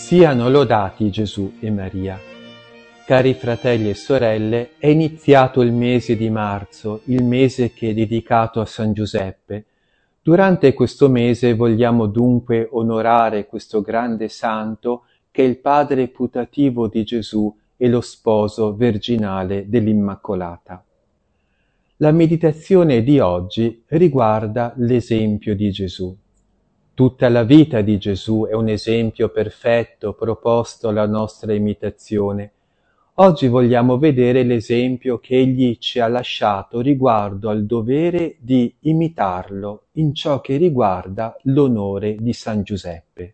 Siano lodati Gesù e Maria. Cari fratelli e sorelle, è iniziato il mese di marzo, il mese che è dedicato a San Giuseppe. Durante questo mese vogliamo dunque onorare questo grande santo che è il padre putativo di Gesù e lo sposo virginale dell'Immacolata. La meditazione di oggi riguarda l'esempio di Gesù. Tutta la vita di Gesù è un esempio perfetto proposto alla nostra imitazione. Oggi vogliamo vedere l'esempio che egli ci ha lasciato riguardo al dovere di imitarlo in ciò che riguarda l'onore di San Giuseppe.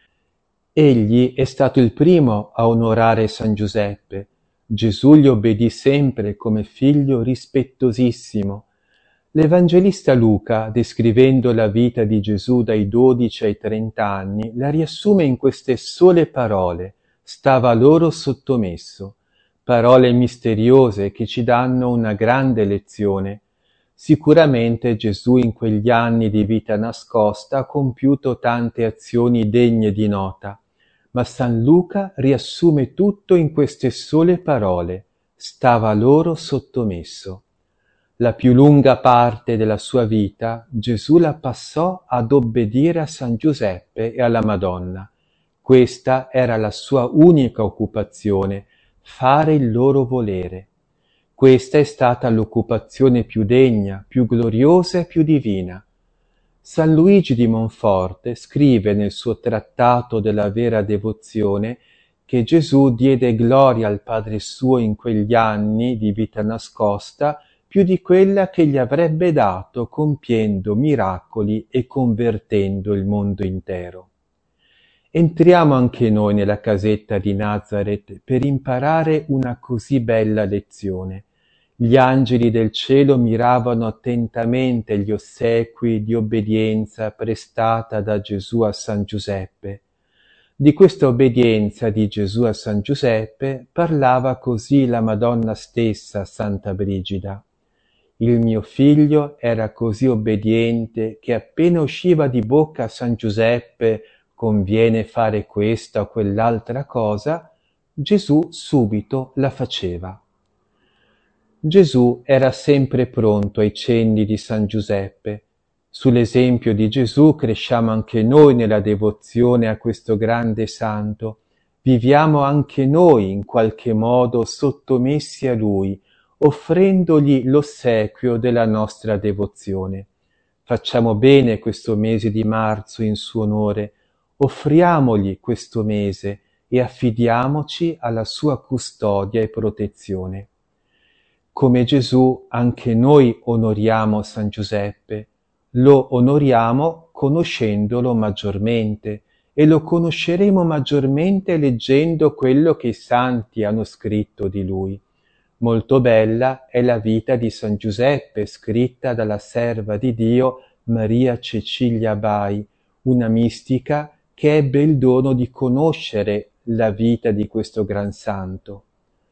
Egli è stato il primo a onorare San Giuseppe. Gesù gli obbedì sempre come figlio rispettosissimo. L'Evangelista Luca, descrivendo la vita di Gesù dai 12 ai 30 anni, la riassume in queste sole parole: stava loro sottomesso. Parole misteriose che ci danno una grande lezione. Sicuramente Gesù in quegli anni di vita nascosta ha compiuto tante azioni degne di nota, ma San Luca riassume tutto in queste sole parole: stava loro sottomesso. La più lunga parte della sua vita Gesù la passò ad obbedire a San Giuseppe e alla Madonna. Questa era la sua unica occupazione, fare il loro volere. Questa è stata l'occupazione più degna, più gloriosa e più divina. San Luigi di Monforte scrive nel suo trattato della vera devozione che Gesù diede gloria al Padre suo in quegli anni di vita nascosta più di quella che gli avrebbe dato compiendo miracoli e convertendo il mondo intero. Entriamo anche noi nella casetta di Nazareth per imparare una così bella lezione. Gli angeli del cielo miravano attentamente gli ossequi di obbedienza prestata da Gesù a San Giuseppe. Di questa obbedienza di Gesù a San Giuseppe parlava così la Madonna stessa, Santa Brigida. Il mio figlio era così obbediente che appena usciva di bocca a San Giuseppe conviene fare questa o quell'altra cosa, Gesù subito la faceva. Gesù era sempre pronto ai cenni di San Giuseppe. Sull'esempio di Gesù cresciamo anche noi nella devozione a questo grande santo. Viviamo anche noi in qualche modo sottomessi a Lui, offrendogli l'ossequio della nostra devozione. Facciamo bene questo mese di marzo in suo onore, offriamogli questo mese e affidiamoci alla sua custodia e protezione. Come Gesù, anche noi onoriamo San Giuseppe. Lo onoriamo conoscendolo maggiormente e lo conosceremo maggiormente leggendo quello che i santi hanno scritto di lui. Molto bella è la vita di San Giuseppe, scritta dalla serva di Dio Maria Cecilia Bai, una mistica che ebbe il dono di conoscere la vita di questo gran santo.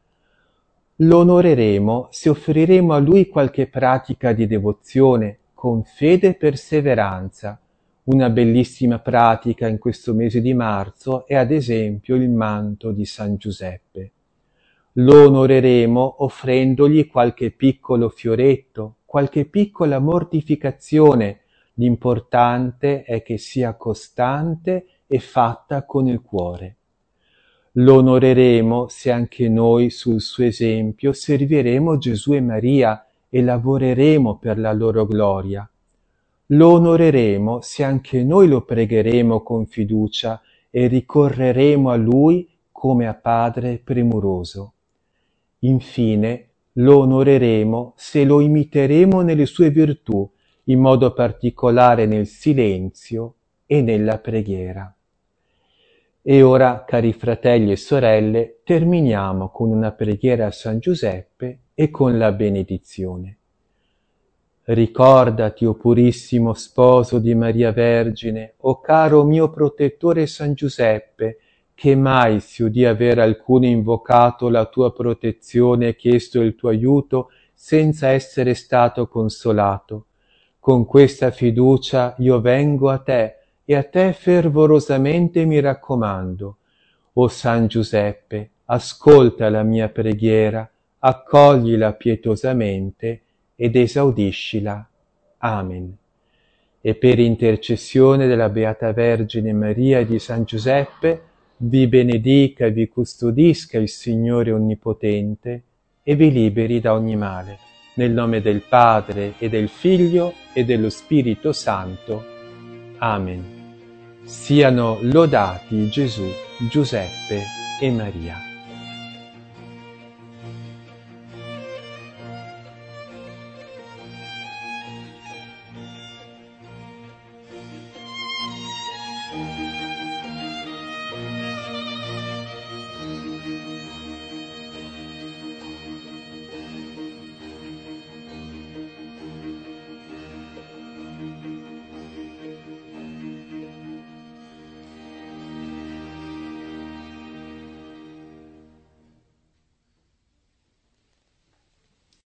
Lo onoreremo se offriremo a lui qualche pratica di devozione, con fede e perseveranza. Una bellissima pratica in questo mese di marzo è ad esempio il manto di San Giuseppe. Lo onoreremo offrendogli qualche piccolo fioretto, qualche piccola mortificazione. L'importante è che sia costante e fatta con il cuore. Lo onoreremo se anche noi sul suo esempio serviremo Gesù e Maria e lavoreremo per la loro gloria. Lo onoreremo se anche noi lo pregheremo con fiducia e ricorreremo a Lui come a Padre premuroso. Infine, lo onoreremo se lo imiteremo nelle sue virtù, in modo particolare nel silenzio e nella preghiera. E ora, cari fratelli e sorelle, terminiamo con una preghiera a San Giuseppe e con la benedizione. Ricordati, o purissimo sposo di Maria Vergine, o caro mio protettore San Giuseppe, che mai si udì aver alcuno invocato la tua protezione e chiesto il tuo aiuto senza essere stato consolato. Con questa fiducia io vengo a te e a te fervorosamente mi raccomando. O San Giuseppe, ascolta la mia preghiera, accoglila pietosamente ed esaudiscila. Amen. E per intercessione della Beata Vergine Maria e di San Giuseppe, vi benedica e vi custodisca il Signore Onnipotente e vi liberi da ogni male. Nel nome del Padre e del Figlio e dello Spirito Santo. Amen. Siano lodati Gesù, Giuseppe e Maria.